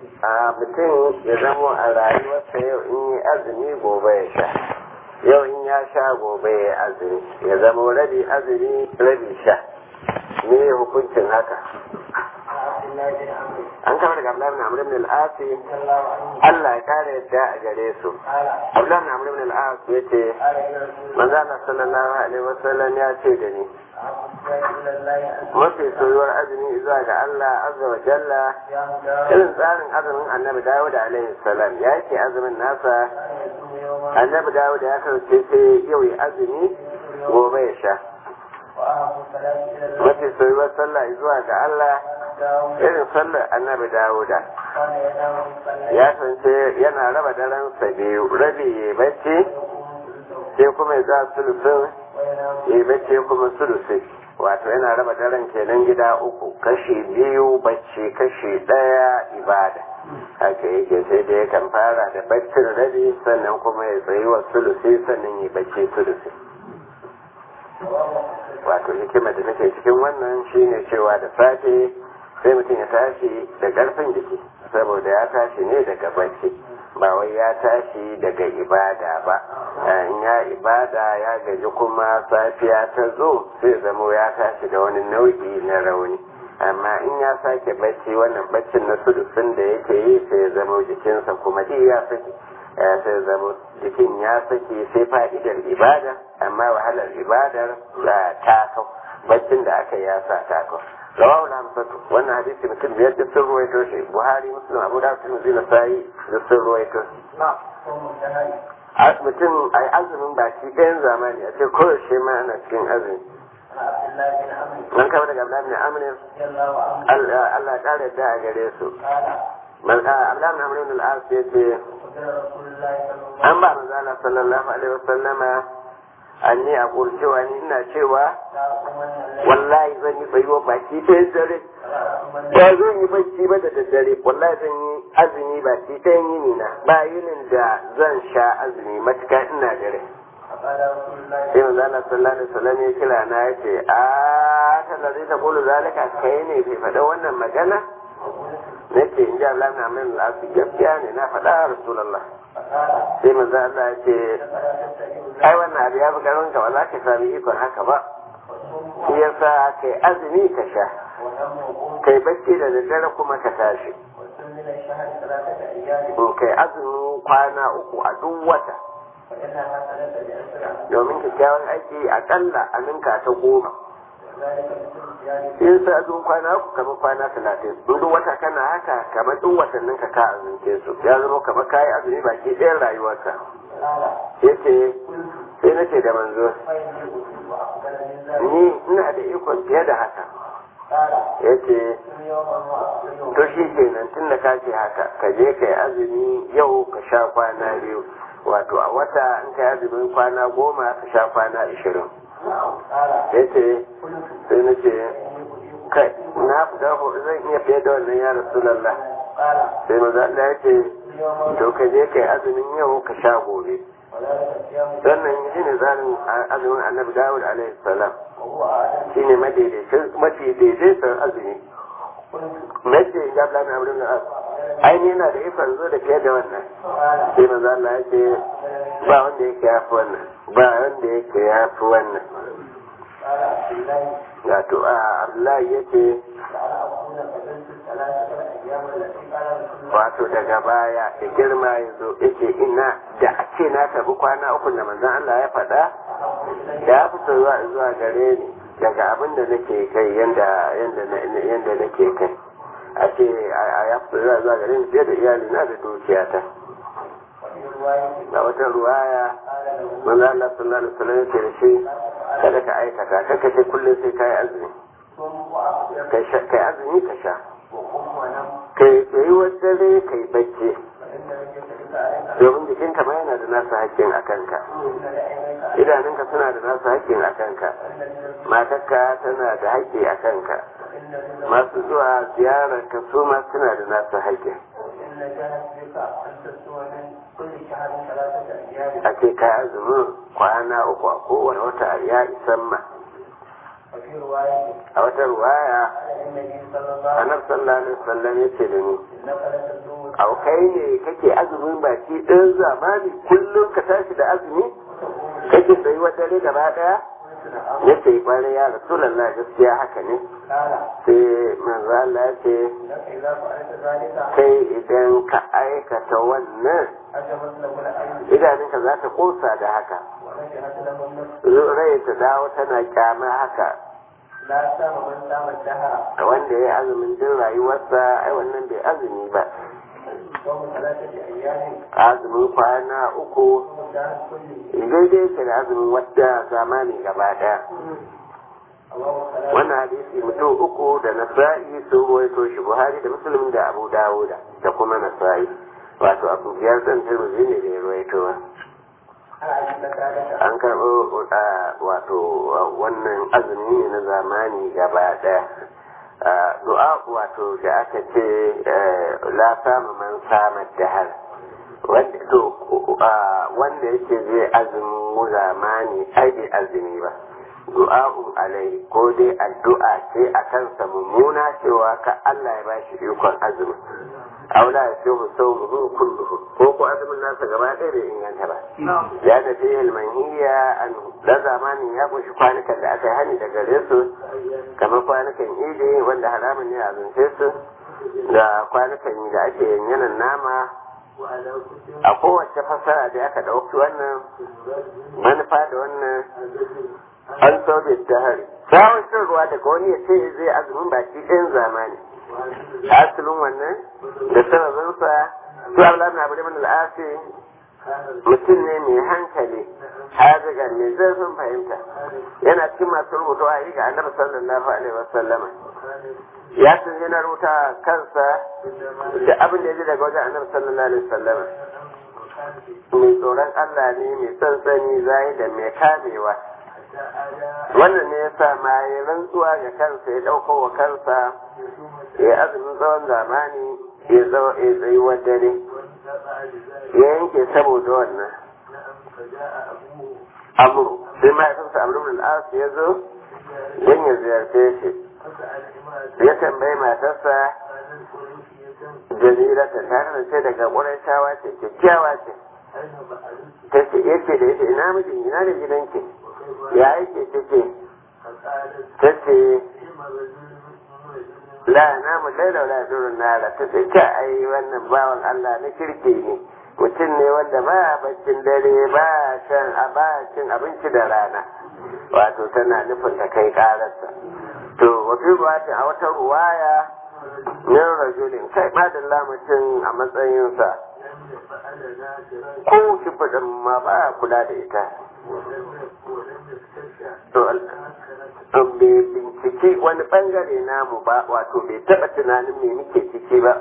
a mutum ya zamo a rayuwarsa yau in yi azumi gobe ya sha, yau in ya sha gobe ya azumi, ya zamo rabi azumi rabi sha. Me hukuncin haka? An kama daga Abdullahi bin Amr ibn al-As, Allah ya kare yadda a gare su. Abdullahi bin Amr ibn al-As yace manzo Allah sallallahu alaihi wasallam ya ce da ni, mafi soyuwar azumi zuwa ga Allah azza wa jalla irin tsarin azumin Annabi Dawud alaihi salam. Ya ce azumin nasa Annabi Dawud ya karce sai yau ya azumi gobe ya sha. Mafi soyuwar sallah zuwa ga Allah irin sallar Annabi Dawuda, ya sance yana raba daren sa biyu, rabi ya bacci sai kuma ya za sulusun ya bacci kuma sulusun, wato yana raba daren kenan gida uku, kashi biyu bacci kashi ɗaya ibada. Haka yake, sai da yakan fara da baccin rabi sannan kuma ya tsayi wa sulusi sannan ya bacci sulusi. Wato hikimar da nake cikin wannan shine cewa da safe sai mutum ya tashi da ƙarfin jiki saboda ya tashi ne daga bacci, ba wai ya tashi daga ibada ba. In ya ibada ya gaji kuma safiya ta zo sai zamo ya tashi da wani nau'i na rauni, amma in ya sake bacci wannan baccin na sudusin da yake yi sai ya zamo jikinsa kuma duk ya saki, sai zamo jikin ya saki sai fa'idar ibada, amma wahalar ibadar ta kau, baccin da aka yi ya sa ta kau. Rawahu al-Hamsatu, wannan hadisi mutum biyar da sun ruwaito shi, Buhari, Muslim, Abu Dawud, Tirmidhi, Nasa'i da sun ruwaito. Mutum ai azumin baki ɗayan zamani a ce koyaushe ma ana cikin azumi. Man kama daga Abdullahi bin Amr, Allah ƙara yadda a gare su. Abdullahi bin Amr ibn al-As ya ce, an ba manzo Allah sallallahu alaihi wasallama anni a cewa ni ina cewa wallahi zan yi tsayuwa baki ɗayan dare, ba zan yi bacci ba da daddare, wallahi zan yi azumi baki ɗayan yini na, ba yinin da zan sha azumi matuka ina dare. Sai manzo Allah sallallahu alaihi wasallam ya kira na ya ce, a ta da zai ta kulu zalika, kai ne bai faɗa wannan magana? Nake in ji Allah na min lafi, gaskiya ne na faɗa Rasulullah. Sai manzo Allah ya ce, ai wannan abu ya fi garin ka, ba za ka sami ikon haka ba, shi yasa kai azumi ka sha, kai bacci da daddare kuma ka tashi, kai azumi kwana uku a duk wata, domin kyakkyawan aiki akalla a ninka ta 10. in sa azumin kwana uku kamar kwana 30, duk wata kana haka kamar duk watannin ka azumce su, ya zama kamar kayi azumi baki ɗayan rayuwarka. Yace sai nace da manzo, ni ina da ikon fiye da haka. Yace to shi kenan tun da ka ce haka, ka je ka yi azumi yau ka sha kwana 2, wato a wata in ka yi azumin kwana 10 ka sha kwana 20. Yace sai na ce kai na fita zan iya fiye da wannan ya Rasulallah. Sai maza Allah ya ce to ka je kai azumin yau ka sha gobe. Wannan shi ne zarin azumin Annabi Dawud alaihi salam, shi ne madaidaicin azumi. Mace ya bla na wurin da aini yana da ikon zo da fiye da wannan. Sai maza Allah ya ce ba wanda yake yafi wannan, ba wanda yake yafi wannan. Wato Abdullahi ya ce wato daga baya da girma ya zo yake ina da a ce na tabi kwana 3 da manzon Allah ya faɗa, ya fi zuwa gare ni daga abin da nake kai yanda nake kai, a ce ya fi zuwa gare ni fiye da iyalina da dukiyata. A wata ruwaya manzon Allah sallallahu alaihi wasallam ya ce da shi, kada ka aikata, kanka ce kullum sai ka yi azumi, kai azumi ka sha, kai tsayuwar dare kai bacci, domin jikinka ma yana da nasa hakkin a kanka, idanunka suna da nasa hakkin a kanka, matarka tana da hakki a kanka, masu zuwa ziyarar ka su ma suna da nasa hakkin. A ce ka azumin kwana 3 a kowane wata ya isan ma, a wata ruwaya annabi sallallahu alaihi wasallam yace da ni au kai ne kake azumin baki ɗin zamani kullum ka tashi da azumi kake tsayi wata dare gaba daya ya ce kwarai ya rasulallah gaskiya haka ne sai manzo Allah ya ce kai idan ka aikata wannan idanunka za ta kosa da haka rai ta dawo tana kyama haka wanda ya azumin din rayuwarsa ai wannan bai azumi ba azumin kwana uku daidai ke da azumin wadda zamani gaba daya wannan hadisi mutum uku da nasa'i sun ruwaito shi buhari da muslim da abu dawuda da kuma nasa'i wato abu biyar ɗan tirmidhi ne da ya ruwaito an karɓo wato wannan azumi ne na zamani gaba daya du'a wato da aka ce la sama man sama dahar wanda yake zai azumin zamani ai bai azumi ba du'a'un alai ko dai addu'a ce a kansa mummuna cewa ka Allah ya bashi ikon azumin aula ya ce mu sau mu kulluhu ko azumin nasa gaba ɗaya bai inganta ba ya da fi ilmaniyya an da zamanin ya kunshi kwanukan da aka yi hani daga gare su kamar kwanukan idi wanda haramun ne a zunce su da kwanukan da ake yanyanan nama a kowace fasara da aka ɗauki wannan manufa da wannan an sobe da hari sawon shan ruwa daga wani ya ce zai azumin baki ɗayan zamani asalin wannan da sababinsa su abu na abu da mana al'asi mutum ne mai hankali hazigar mai zurfin fahimta yana cikin masu rubutu a ga annabi sallallahu alaihi wasallama ya sun yana rubuta kansa da abin da ya ji daga wajen annabi sallallahu alaihi wasallama mai tsoron Allah ne mai tsantsani zai da mai kamewa wannan ne ya sa ma ya rantsuwa ga kansa ya ɗauko wa kansa ya azumin tsawon zamani ya tsayi wa dare ya yanke saboda wannan amuru sai mahaifinsa amuru bin al'as ya zo don ya ziyarce shi ya tambayi matarsa jamila ta tare da daga ƙurai shawa ce kyakkyawa ce ta ce yake da yake ina mijin ina da gidanki ya yake ta ce la namu laila la durun nara ta ce ka ai wannan bawan Allah na kirki ne mutum ne wanda ba baccin dare ba cin abinci da rana wato tana nufin ta kai kararsa to wafi ruwata a wata ruwaya min rajulin kai madalla mutum a matsayinsa ko shi fadin ma ba kula da ita to bai binciki wani bangare namu ba wato bai taba tunanin me muke ciki ba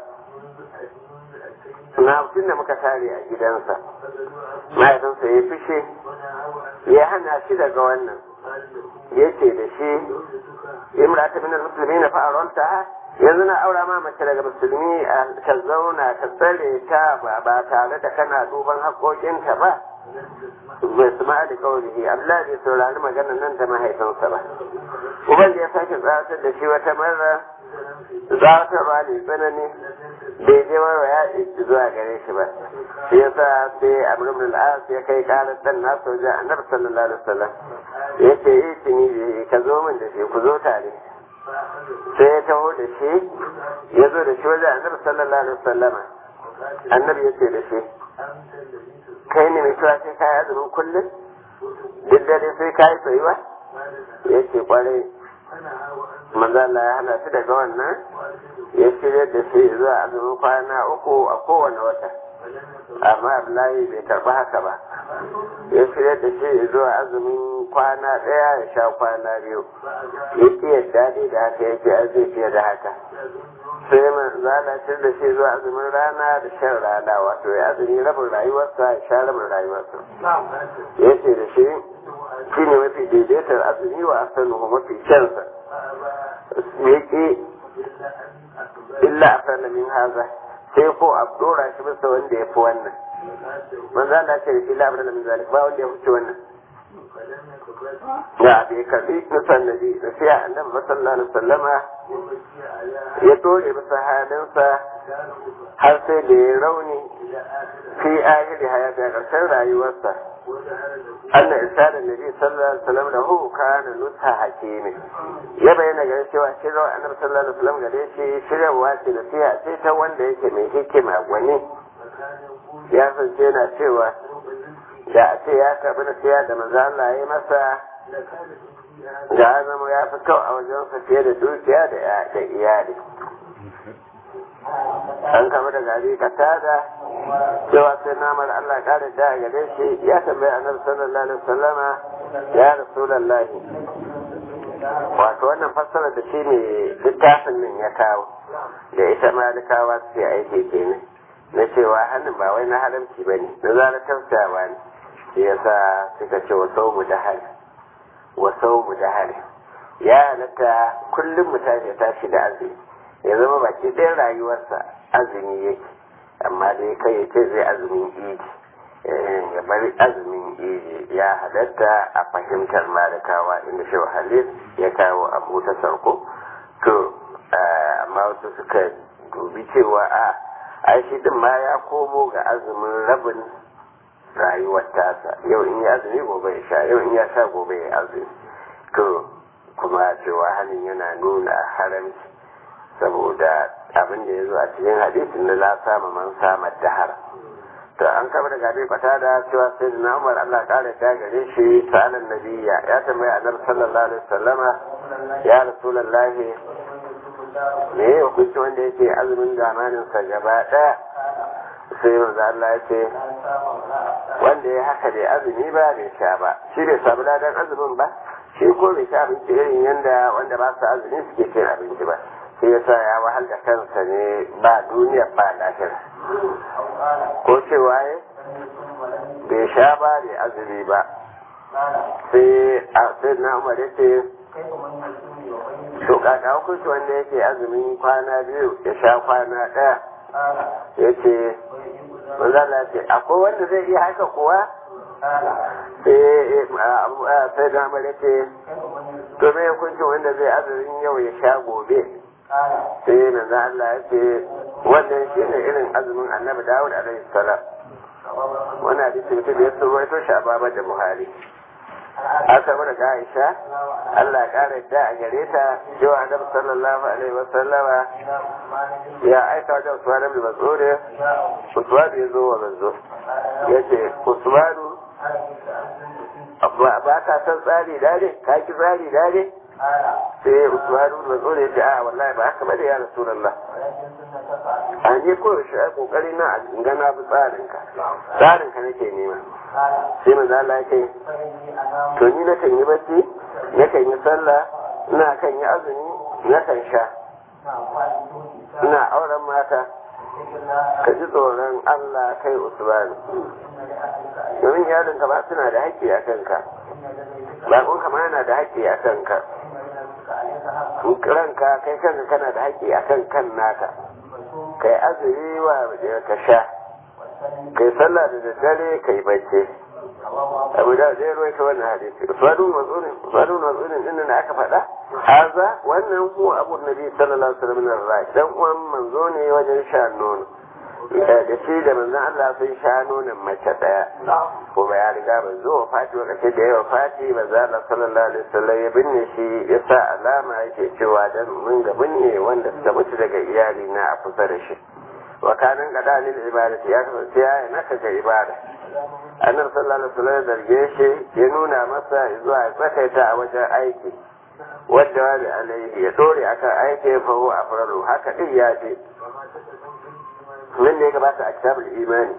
na tun da muka tare a gidansa mahaifinsa ya fishe ya hana shi daga wannan ya ce da shi imrata min al-musulmi na fa'aronta yanzu na aura ma mace daga musulmi ka zauna ka tsare ta ba tare da kana duban haƙoƙinta ba bai su ma'a da kaurihi Allah bai saurari maganar nan ta mahaifinsa ba uban da ya sake tsawatar da shi wata mara tsawatarwa ne tsanani bai je warwa ya ɗauki zuwa gare shi ba shi yasa sai Amr ibn al-As ya kai karar dan nasu wajen Annabi sallallahu alaihi wasallam yace yi tuni ka zo min da shi ku zo tare sai ya taho da shi ya zo da shi wajen Annabi sallallahu alaihi wasallama Annabi ya ce da shi kai ne mai cewa sai kayi azumin kullum duk dare sai kayi tsayuwa ya ce kwarai manzo Allah ya hana shi daga wannan ya shirya da shi zuwa azumin kwana uku a kowane wata amma Abdullahi bai karɓi haka ba ya shirya da shi zuwa azumin kwana ɗaya ya sha kwana biyu ya ƙi yadda dai da haka ya ce a zai fiye da haka sai zalatar da shi zuwa azumin rana da shan rana wato ya azumi rabin rayuwarsa ya sha rabin rayuwarsa ya ce da shi shi ne mafi daidaitar azumi wa asanuhu mafi kyansa ya ƙi illa asana min haza sai ko a dora shi bisa wanda ya fi wannan manzo Allah ce da shi la abada min zalik ba wanda ya wuce wannan ya bai karbi nusan nabi da sai annabi sallallahu alaihi wasallama ya dore masa halinsa har sai da ya rauni fi ahiri hayati a ƙarshen rayuwarsa anna irsalin nabi sallallahu alaihi wasallam da hu kana nusha hakimi ya bayyana gare cewa shirya annabi sallallahu alaihi wasallam gare shi shiryawa ce nasiha ce ta wanda yake mai hikima gwani ya zance yana cewa da a ce ya karɓi nasiha da manzo Allah ya yi masa da zama ya fi kyau a wajensa fiye da dukiya da iyali an kama da gari ka tada cewa sai namar Allah kare da gare shi ya tambayi annabi sallallahu alaihi wasallama ya rasulullahi wato wannan fassara da shi ne littafin nan ya kawo da ita malikawa su aiki kenan na cewa hannun ba wai na haramci ba ne na zara tausayawa ne shi yasa suka ce wa sau mu da hali ya halatta kullum mutane ya tashi da azumi ya zama baki ɗayan rayuwarsa azumi yake amma dai kai ya ce zai azumin idi ya bari azumin idi ya halatta a fahimtar malikawa inda shi halil ya kawo abu ta sarko to amma wasu suka dubi cewa a shi din ma ya komo ga azumin rabin rayuwar tasa yau in ya azumi gobe ya sha yau in ya sha gobe ya azumi to kuma cewa halin yana nuna haramci saboda abin da ya zo a cikin hadisin da la sama man sama dahar to an kama da gabe kwata da cewa sai da Umar Allah kare ta gare shi sa'alan nabiyya ya tambaya annabi sallallahu alaihi wasallama ya rasulullahi me ya hukunci wanda yake azumin zamanin sa gaba daya sai manzo Allah ya ce wanda ya haka bai azumi ba bai sha ba shi bai samu ladan azumin ba shi ko bai sha abinci irin yanda wanda ba su azumi suke cin abinci ba sai ya sa ya wahal da kansa ne ba duniya ba lahira ko cewa ya bai sha ba bai azumi ba sai na umar ya ce to kaka hukunci wanda yake azumin kwana biyu ya sha kwana ɗaya ya ce manzala ce akwai wanda zai iya haka kuwa sai na umar ya ce to me hukuncin wanda zai azumin yau ya sha gobe sai manzo Allah ya ce wannan shi ne irin azumin annabi Dawud alaihi salam wannan hadisi mutum da ya so ruwaito shi a Baba da Buhari an samu daga Aisha Allah ya kara yadda a gare ta cewa annabi sallallahu alaihi wasallama ya aika wajen Usman ibn Mas'ud Usman ya zo wa manzo yace Usman ba ka san tsari dare ka ki tsari dare sai Usmanu da zo da ya a wallahi ba haka bane ya Rasulullah an yi ko shi ai kokari na ga na bi tsarinka nake nema sai manzo Allah ya ce to ni na kan yi bacci na kan yi sallah ina kan yi azumi na kan sha ina auren mata ka ji tsoron Allah kai Usmanu domin yarinka ba suna da haƙƙi a kanka bakon kama yana da haƙƙi a kanka ranka kai kanka kana da haƙƙi a kan naka kai azumi wa ka sha kai sallah da daddare kai bacci abu da zai ruwaita wannan hadisi usmanu mazunin din da aka faɗa haza wannan mu abu nabi sallallahu alaihi wasallam na rai dan uwan manzo ne wajen sha nono da shi da manzon Allah sun sha nonon mace daya kuma ya riga manzo Fati lokacin da ya wafati manzo Allah sallallahu alaihi wasallam ya binne shi ya sa alama yake cewa dan mun ga binne wanda suka mutu daga iyali na a kusa da shi wa kanan qada lil ibadati ya kasance ya naka ga ibada annabi sallallahu alaihi wasallam zarge shi ya nuna masa zuwa tsakaita a wajen aiki wadda wani alaihi ya dore akan aiki fa huwa afraru haka din ya ce wanda ya gabata a kitabul imani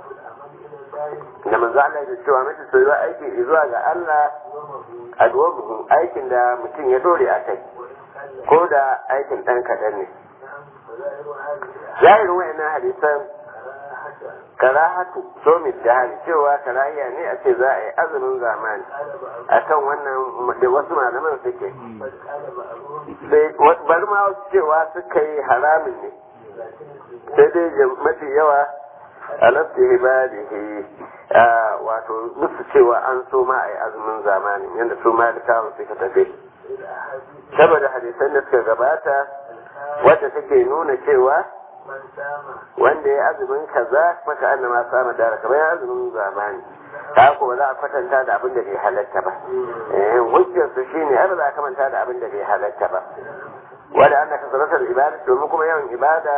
da manzo Allah ya cewa mutum sai zuwa aiki zuwa ga Allah a duwabu aikin da mutum ya dore a kai ko da aikin dan kadan ne zahirin wayannan hadisan karahatu so misali cewa karahiya ne a ce za a yi azumin zamani akan wannan da wasu malaman suke sai bari ma wasu cewa suka yi haramin ne sai dai mafi yawa alafti ibadihi wato musu cewa an so ma a yi azumin zamani yadda su malikawa suka tafi saboda hadisan da suka gabata wadda take nuna cewa wanda ya azumin kaza maka annama sama dara kamar ya azumin zamani ta ko ba za a kwatanta da abin da bai halatta ba hujjar su shine ai ba za a kamanta da abin da bai halatta ba wanda annaka salatul ibada domin kuma yawan ibada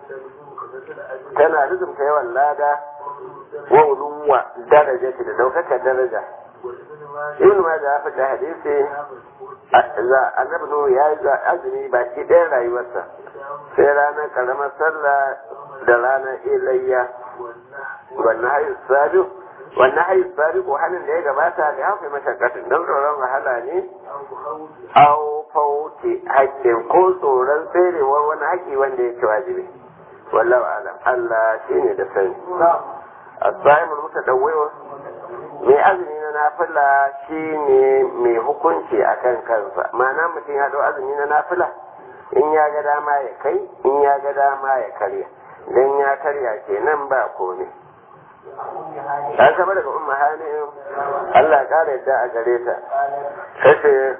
tana rizumta yawan lada wa uluwa daraja da daukakar daraja ibn majah ya faɗa hadisi annabi nuhu ya yi azumi baki ɗayan rayuwarsa sai ranar karamar sallah da ranar ilayya wannan hayu sabi ko halin da ya gabata da hafi mashakkatin don tsoron wahala ne au fauti haƙƙin ko tsoron tserewar wani haƙƙi wanda ya ci wajibi wallahu alam Allah shine da sani as-sa'imul mutadawwi mai azumi na nafila shine mai hukunci akan kansa ma'ana mutum ya dau azumi na nafila in ya ga dama ya kai in ya ga dama ya karya dan ya karya kenan ba komai an kama daga umma hani Allah ya kara yadda a gare ta kace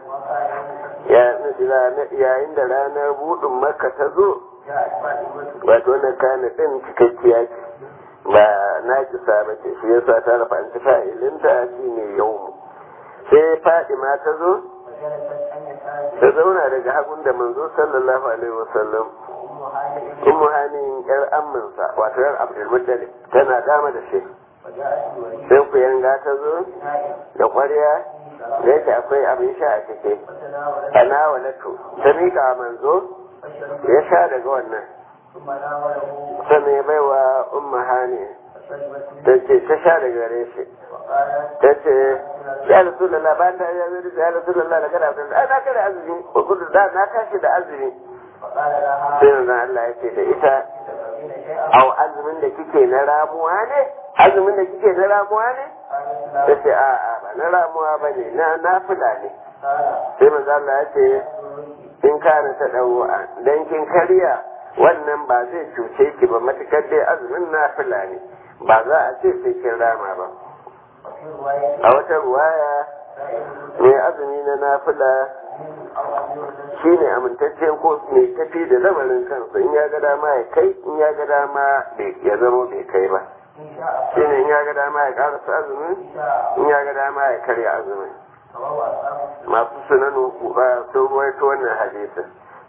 yayin da ranar budin makka ta zo wato wannan kana din cikakkiya ce ba na kisa ba ce shi yasa ta rafa an tafa ilinta shi ne yau sai Fatima ta zo ta zauna daga hagun da manzo sallallahu alaihi wasallam ummu hanin yar amminsa wato yar Abdul Muttalib tana dama da shi sai ku yanga ta zo da ƙwarya da yake akwai abin sha a cike ana walatu ta miƙa manzo ya sha daga wannan sannan ya bai wa umma hani ta ce ta sha daga gare shi ta ce ya rasulullah ba ta ya zai ya rasulullah da kada abin da na kada azumi ko kudu da na tashi da azumi sai nan Allah ya ce da ita au azumin da kike na ramuwa ne azumin da kike na ramuwa ne ta ce a'a ba na ramuwa ba ne na nafila ne sai manzo Allah ya ce in kana ta dawo dan kin karya wannan ba zai cuce ki ba matukar dai azumin nafila ne ba za a ce sai kin rama ba a wata ruwaya mai azumi na nafila shi ne amintacce ko mai tafi da lamarin kansa in ya ga dama ya kai in ya ga dama ya zama bai kai ba shi ne in ya ga dama ya karasa azumin in ya ga dama ya karya azumin masu sunanu sun ruwaito wannan hadisin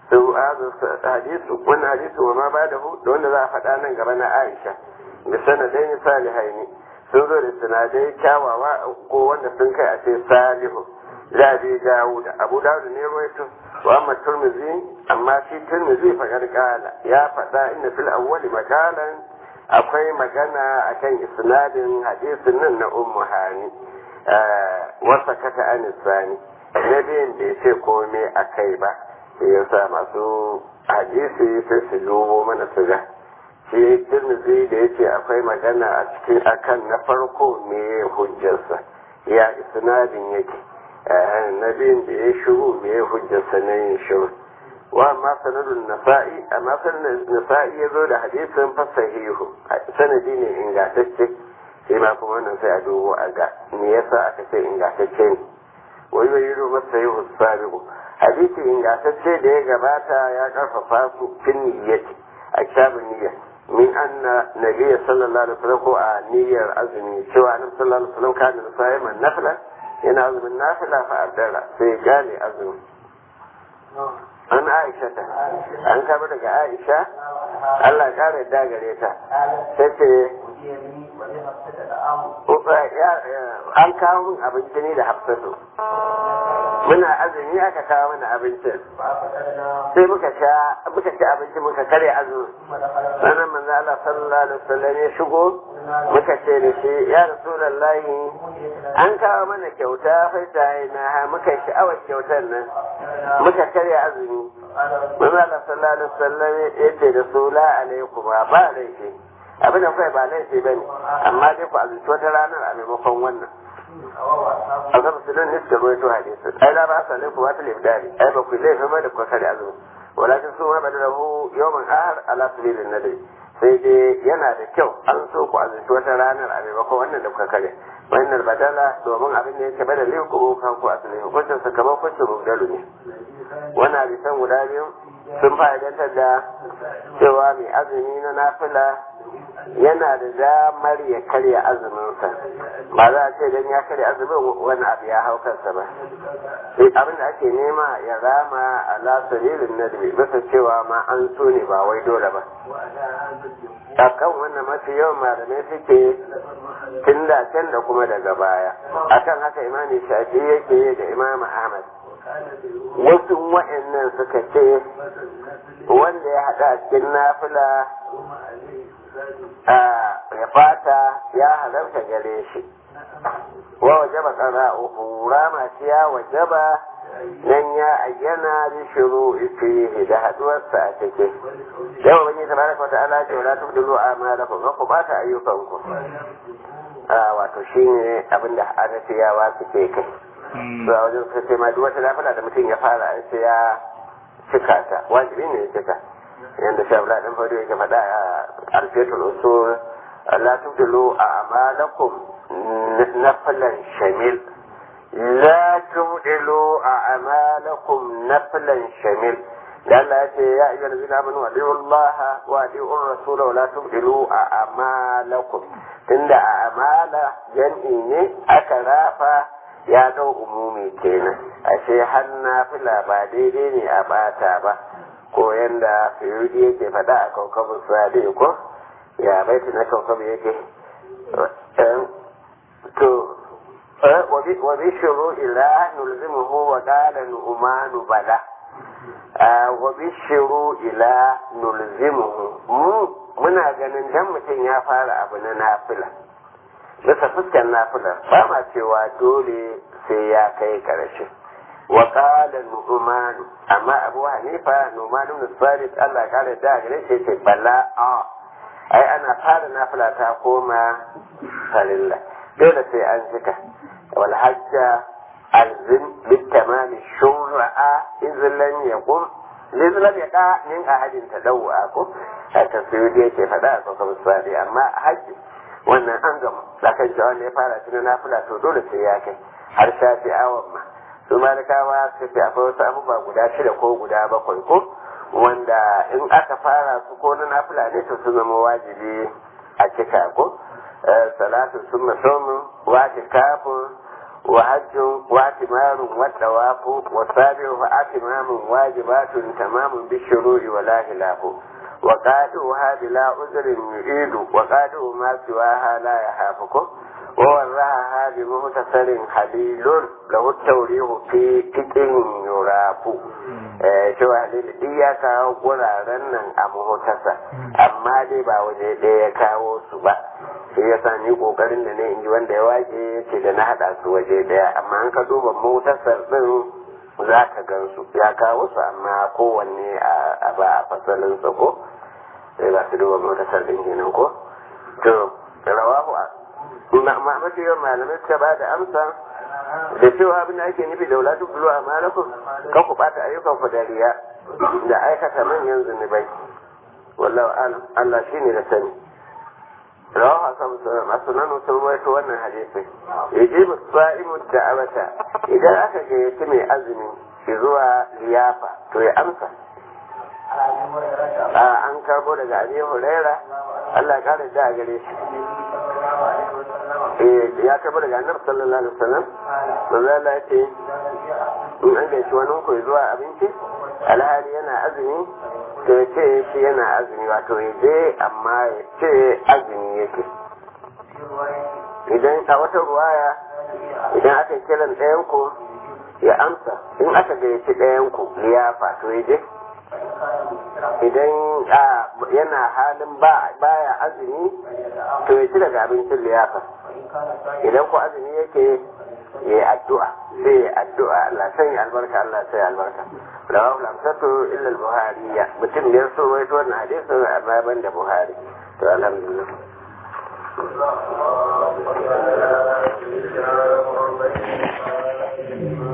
wannan hadisin wa ma ba da wanda za a faɗa nan gaba na Aisha da sanadai salihaini sun zo da sinadai kyawawa ko wanda sun kai a ce salihu da abi dawuda abu dawuda ne ruwaito wa amma turmizi amma shi turmizi faɗar kala ya faɗa inda fil awwali makalan akwai magana akan isnadin hadisin nan na ummu hani wasa kata anisani na biyan bai ce komai a kai ba sai yasa masu hadisi sai su dubo mana su ga shi tirmidhi da yace akwai magana a cikin akan na farko me hujjarsa ya isnadin yake na biyun da ya shiru me hujjarsa na yin shiru wa amma sanadun nasa'i amma sanadun nasa'i ya zo da hadisin fasahihu sanadi ne ingantacce sai ma kuma wannan sai a dubo a ga me yasa aka ce ingantacce ne wai bai yi masa yi sabiqu hadisi ingantacce da ya gabata ya karfafa su fin niyyati a kitabun niyya min anna nabiyya sallallahu alaihi wasallam ko a niyyar azumi cewa annabi sallallahu alaihi wasallam kana sa'iman nafila yana azumin nafila fa addara sai ya gane azumi an Aisha ta an kama daga Aisha Allah kare da gare ta sai ce an kawo min abinci ne da Hafsatu muna azumi aka kawo mana abincin sai muka ci abinci muka kare azumi sannan manzo Allah sallallahu alaihi wasallam ya shigo muka ce da shi ya rasulullahi an kawo mana kyauta fa na muka sha'awar kyautar nan muka kare azumi manzo Allah sallallahu alaihi wasallam ya ce da su la alaikum ba laifi abin da kai ba laifi bane amma dai ku azumi wata ranar a maimakon wannan Allah musulun ne suka rawaito hadisi ai la ba sa laifi wata libdari ai ba ku laifi ba da ku kare azumi walakin su ma bada lahu yawman ahar ala sabilin nadri sai dai yana da kyau an so ku azurci wata ranar a maimakon wannan da kuka karya wannan badala domin abin da yake badalin ku kan ku asali hukuncin sa kamar hukuncin rubdalu ne wannan abisan guda biyu sun fa'idantar da cewa mai azumi na nafila yana da damar ya karya azuminsa ba za a ce don ya karya azumin wani abu ya hau kansa ba sai abin da ake nema ya rama ala sabilin nadbi bisa cewa ma an so ne ba wai dole ba akan wannan mafi yawan malamai suke tun da can da kuma daga baya akan haka imani shafi yake da imam ahmad wasu wa'annan suka ce wanda ya haɗa a cikin nafila ya fata ya halarta gare shi wa wajaba qara'uhu rama shi ya wajaba nan ya ayyana bi shuru'i fihi da haduwarsa a cikin yau bani tabaraka wa ta'ala ce wala tubdilu a'malakum ku bata ayyukanku wato shine abinda hanafiyawa suke kai zuwa wajen sai ma duk wata nafila da mutum ya fara sai ya cika ta wajibi ne ya cika yanda shabla dan fado yake faɗa a alfiyatul usul la tubdilu a'malakum nafilan shamil la tubdilu a'malakum nafilan shamil da Allah ya ce ya ayyuhal ladina amanu adi'u Allah wa adi'u ar-rasul wa la tubdilu a'malakum tunda a'mala jan'i ne aka rafa ya dau umumi kenan ashe har nafila ba daidai ne a bata ba ko yanda Suyudi yake faɗa a kaukabin sadi ko ya baiti na kaukabin yake to wa bi shuru ila nulzimuhu wa qala nu'manu bala wa bi shuru ila nulzimuhu muna ganin dan mutum ya fara abu na nafila bisa fuskar nafila ba ma cewa dole sai ya kai karshe wa qala nu'man amma abu hanifa nu'man ibn sabit Allah ya kare da gare shi ce bala ai ana fara nafila ta koma farilla dole sai an cika wal hajja alzim bitamam shur'a izlan yaqum izlan yaqa min ahadin tadawwa ko haka sai yake fada ko kuma sai amma hajji wannan an gama da kan cewa ne fara shi na nafila to dole sai ya kai har shafi awon ma su malikawa su ce akwai wasu abubuwa guda 6 ko guda 7 ko wanda in aka fara su ko na nafila ne to su zama wajibi a cika ko salatu summa sawmun wa tikafun wa hajjun wa timarun wa tawafu wa sabiu fa atimamun wajibatun tamamun bi shuru'i wa la khilafu وقادوها بلا عذر يعيد وقادوا ما سواها لا يخافكم ووراها بمغتسل حليل له التوريه في كتن يراف شو حليل دي kawo guraren nan a muhtasa amma dai ba waje ɗaya ya kawo su ba sai ya sani kokarin da ne in ji wanda ya waje yace da na hada su waje ɗaya amma an ka duba muhtasar din za ka gan su ya kawo su amma kowanne a ba a fasalin sa ko sai ba su duba mutasar din kenan ko to rawahu mafi yawan malamai suka ba da amsa da cewa abin da ake nufi da wulatu bulu a malakun kan ku bata ayyukan ku dariya da aikata manyan zunubai wallahu alam Allah shine da sani rawahu hasan sunan sun waito wannan hadisi yajibu sa'imu da'awata idan aka gayyaci mai azumi zuwa liyafa to ya amsa an karbo daga Abi Huraira Allah kare da gare shi ya karbo daga Annabi sallallahu alaihi wasallam manzo Allah ya ce in an gaishi wani ku zuwa abinci alhali yana azumi to ya ce shi yana azumi wato ya je amma ya ce azumi yake idan a wata ruwaya idan aka kiran ɗayan ku ya amsa in aka gayyaci ɗayan ku liyafa to ya je idan yana halin baya azumi to ya ci daga abincin liyafa idan ku azumi yake ya yi addu'a sai ya addu'a Allah sanya albarka Allah sai albarka rawahu lamsatu illa al-buhari mutum ne so wai to wannan hadisin amma ban da buhari to alhamdulillah Allah